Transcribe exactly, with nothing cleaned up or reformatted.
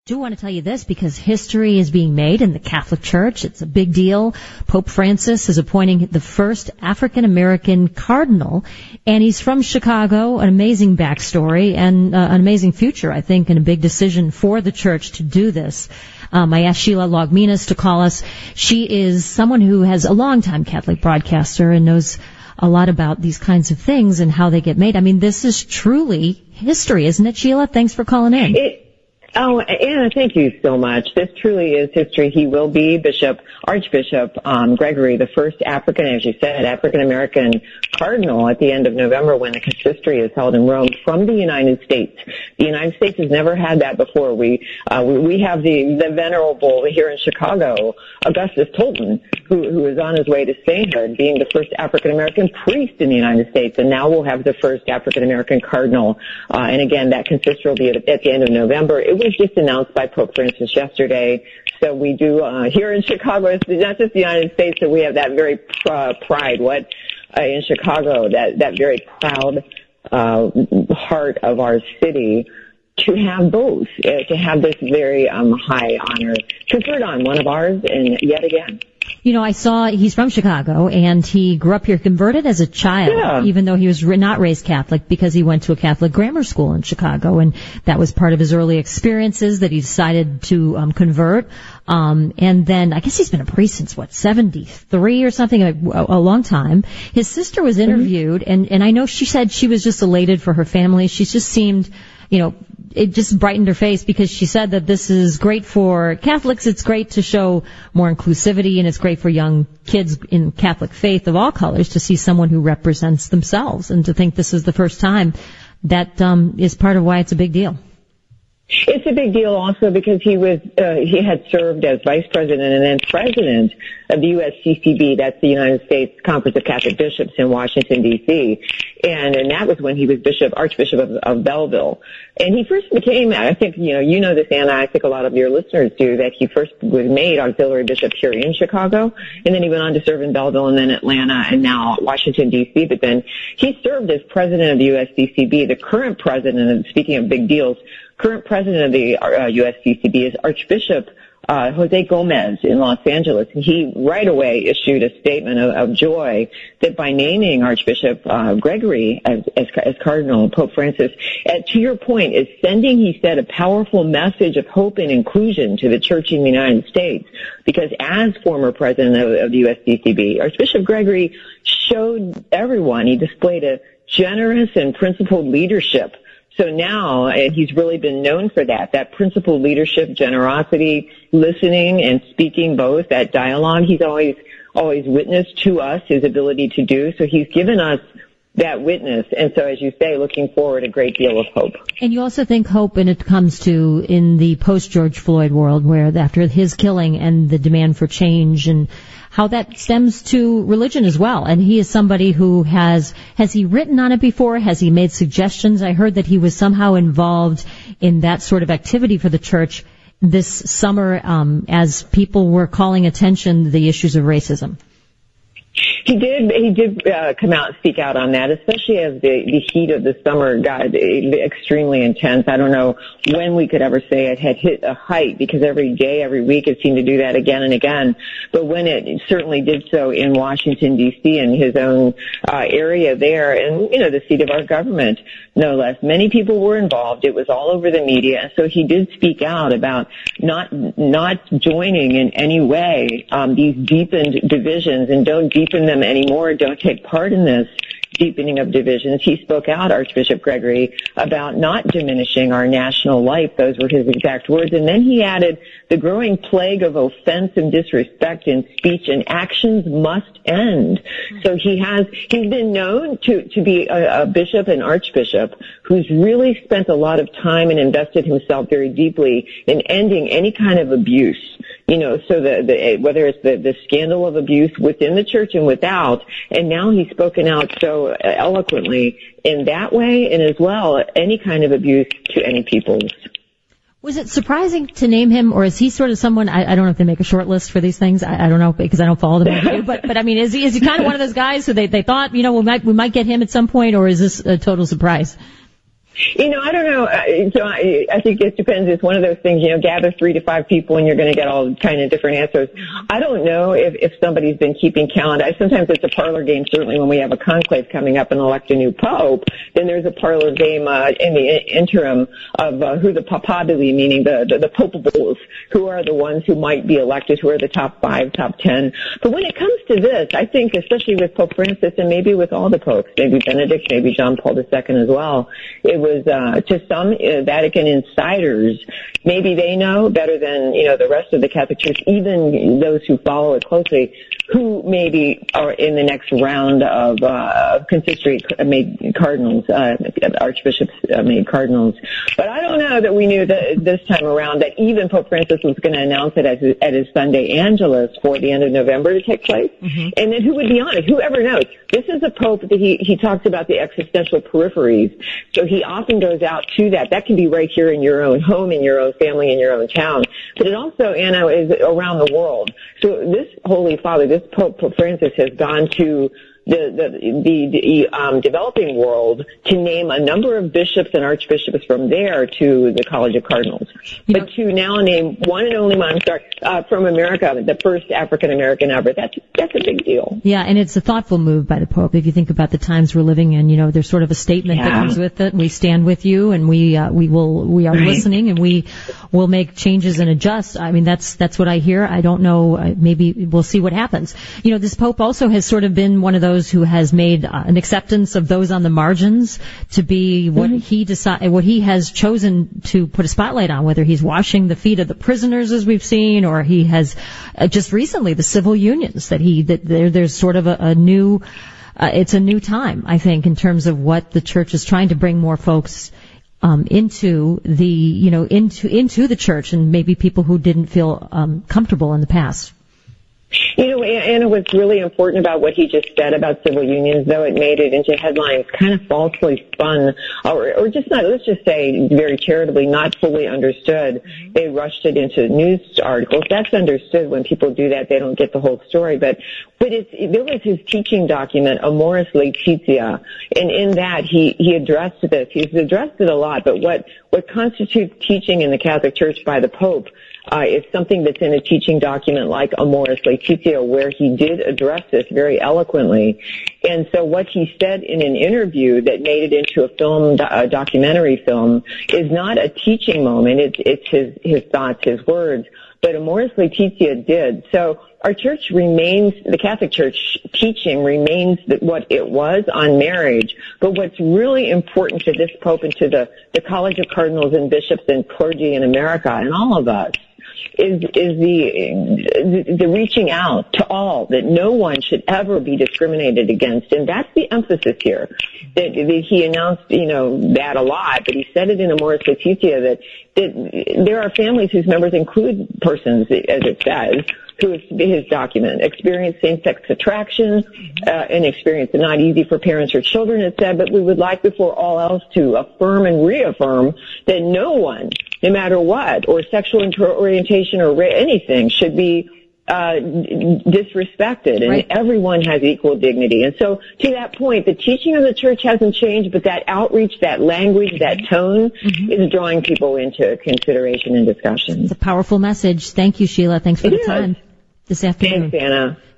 do want to tell you this because history is being made in the Catholic Church. It's a big deal. Pope Francis is appointing the first African-American cardinal, and he's from Chicago, an amazing backstory and uh, an amazing future, I think, and a big decision for the Church to do this. Um, I asked Sheila Logminas to call us. She is someone who has a long-time Catholic broadcaster and knows a lot about these kinds of things and how they get made. I mean, this is truly history, isn't it, Sheila? Thanks for calling in. It- Oh, Anna, thank you so much. This truly is history. He will be Bishop, Archbishop um, Gregory, the first African, as you said, African-American cardinal at the end of November when the consistory is held in Rome from the United States. The United States has never had that before. We uh, we, we have the, the venerable here in Chicago, Augustus Tolton, who, who is on his way to sainthood, being the first African-American priest in the United States, and now we'll have the first African-American cardinal. Uh, and again, that consistory will be at, at the end of November. It was just announced by Pope Francis yesterday. So we do, uh, here in Chicago, it's not just the United States, that we have that very pr- pride, what, uh, in Chicago, that, that very proud, uh, heart of our city to have both, uh, to have this very, um, high honor conferred on one of ours and yet again. You know, I saw he's from Chicago, and he grew up here, converted as a child, yeah. even though he was not raised Catholic, because he went to a Catholic grammar school in Chicago, and that was part of his early experiences that he decided to um, convert. Um, and then I guess he's been a priest since, what, seventy-three or something, a, a long time. His sister was interviewed, mm-hmm. and, and I know she said she was just elated for her family. She just seemed, you know, it just brightened her face because she said that this is great for Catholics. It's great to show more inclusivity, and it's great for young kids in Catholic faith of all colors to see someone who represents themselves, and to think this is the first time that um, is part of why it's a big deal. It's a big deal also because he was uh, he had served as vice president and then president of the U S C C B, that's the United States Conference of Catholic Bishops in Washington, D C, and and that was when he was bishop, Archbishop of, of Belleville. And he first became, I think, you know, you know this, Anna, I think a lot of your listeners do, that he first was made auxiliary bishop here in Chicago, and then he went on to serve in Belleville and then Atlanta and now Washington, D C, but then he served as president of the U S C C B. The current president, and speaking of big deals, current president of the uh, U S C C B is Archbishop uh, Jose Gomez in Los Angeles. He right away issued a statement of, of joy that by naming Archbishop uh, Gregory as, as, as Cardinal, Pope Francis, uh, to your point, is sending, he said, a powerful message of hope and inclusion to the Church in the United States. Because as former president of, of the U S C C B, Archbishop Gregory showed everyone, he displayed a generous and principled leadership. So now, and he's really been known for that, that principled leadership, generosity, listening and speaking both, that dialogue he's always, always witnessed to us, his ability to do. So he's given us that witness. And so, as you say, looking forward, a great deal of hope. And you also think hope when it comes to in the post-George Floyd world, where after his killing and the demand for change, and how that stems to religion as well. And he is somebody who has, has he written on it before? Has he made suggestions? I heard that he was somehow involved in that sort of activity for the church this summer, um, as people were calling attention to the issues of racism. He did. He did uh, come out and speak out on that, especially as the, the heat of the summer got extremely intense. I don't know when we could ever say it had hit a height, because every day, every week, it seemed to do that again and again. But when it certainly did so in Washington, D C, in his own uh, area there, and you know, the seat of our government, no less, many people were involved. It was all over the media, and so he did speak out about not not joining in any way um, these deepened divisions, and don't deepen them anymore, don't take part in this deepening of divisions. He spoke out, Archbishop Gregory, about not diminishing our national life. Those were his exact words. And then he added, the growing plague of offense and disrespect in speech and actions must end. So he has, he's been known to, to be a, a bishop, an archbishop, who's really spent a lot of time and invested himself very deeply in ending any kind of abuse. You know, so the, the whether it's the, the scandal of abuse within the church and without, and now he's spoken out so eloquently in that way, and as well, any kind of abuse to any peoples. Was it surprising to name him, or is he sort of someone, I, I don't know if they make a short list for these things, I, I don't know, because I don't follow them, but, but I mean, is he, is he kind of one of those guys who they, they thought, you know, we might, we might get him at some point, or is this a total surprise? You know, I don't know. Uh, So I, I think it depends. It's one of those things, you know, gather three to five people and you're going to get all kind of different answers. I don't know if, if somebody's been keeping count. I, sometimes it's a parlor game, certainly when we have a conclave coming up and elect a new pope. Then there's a parlor game uh, in the interim of uh, who the papabili, meaning the, the, the popables, who are the ones who might be elected, who are the top five, top ten. But when it comes to this, I think especially with Pope Francis and maybe with all the popes, maybe Benedict, maybe John Paul the Second as well, it was uh, to some uh, Vatican insiders, maybe they know better than, you know, the rest of the Catholic Church, even those who follow it closely, who maybe are in the next round of uh, consistory made cardinals, uh, archbishops uh, made cardinals. But I don't know that we knew that this time around that even Pope Francis was going to announce it at his, at his Sunday Angelus for the end of November to take place. Mm-hmm. And then who would be on it? Whoever knows. This is a pope that he, he talks about the existential peripheries. So he often goes out to that. That can be right here in your own home, in your own family, in your own town. But it also, Anna, is around the world. So this Holy Father, this Pope, Pope Francis, has gone to the the the, the um, developing world to name a number of bishops and archbishops from there to the College of Cardinals. You but know, to now name one and only one, I'm sorry, uh, from America, the first African American ever. That's that's a big deal. Yeah, and it's a thoughtful move by the Pope. If you think about the times we're living in, you know, there's sort of a statement yeah. that comes with it. We stand with you, and we uh, we will we are right. listening, and we will make changes and adjust. I mean, that's that's what I hear. I don't know. Uh, maybe we'll see what happens. You know, this Pope also has sort of been one of those who has made uh, an acceptance of those on the margins to be what mm-hmm. he decide, what he has chosen to put a spotlight on, whether he's washing the feet of the prisoners, as we've seen, or he has uh, just recently the civil unions that he that there, there's sort of a, a new, uh, it's a new time, I think, in terms of what the church is trying to bring more folks um, into the, you know, into into the church, and maybe people who didn't feel um, comfortable in the past. You know, Anna, what's really important about what he just said about civil unions, though it made it into headlines, kind of falsely spun, or, or just not, let's just say very charitably, not fully understood. Mm-hmm. They rushed it into news articles. That's understood. When people do that, they don't get the whole story. But, but it's, there was his teaching document, Amoris Laetitia, and in that he, he addressed this. He's addressed it a lot, but what, what constitutes teaching in the Catholic Church by the Pope Uh, is something that's in a teaching document like Amoris Laetitia, where he did address this very eloquently. And so what he said in an interview that made it into a film, a documentary film, is not a teaching moment. It's, it's his, his thoughts, his words. But Amoris Laetitia did. So our church remains, the Catholic Church teaching remains what it was on marriage. But what's really important to this Pope and to the, the College of Cardinals and Bishops and clergy in America and all of us is is the the reaching out to all, that no one should ever be discriminated against, and that's the emphasis here. That, that he announced, you know, that a lot, but he said it in Amoris Laetitia that, that there are families whose members include persons, as it says, who is his document, experience same-sex attraction, uh, and experience it not easy for parents or children, it said, but we would like before all else to affirm and reaffirm that no one, no matter what, or sexual orientation or anything, should be uh disrespected, and right. everyone has equal dignity. And so to that point, the teaching of the church hasn't changed, but that outreach, that language, that tone mm-hmm. is drawing people into consideration and discussion. It's a powerful message. Thank you, Sheila. Thanks for it the is. time this afternoon. Thanks, Anna.